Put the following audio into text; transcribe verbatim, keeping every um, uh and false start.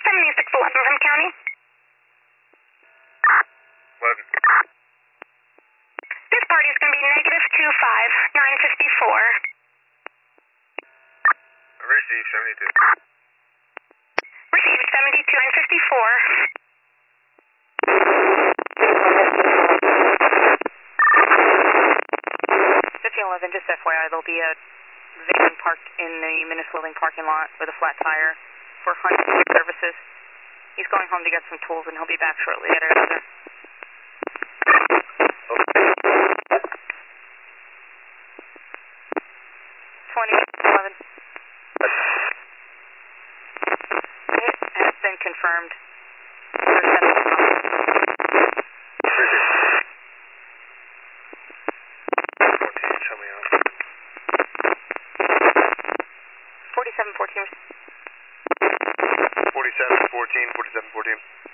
seventy-six eleven from county. eleven. This party is going to be negative two five nine fifty-four. Receive seventy-two. Received seventy-two and fifty-four. fifteen eleven, just F Y I, there'll be a van parked in the municipal building parking lot with a flat tire for Hunt services. He's going home to get some tools and he'll be back shortly at another. twenty eleven. It has been confirmed. fourteen, show me out. forty-seven fourteen. forty-seven fourteen, forty-seven fourteen.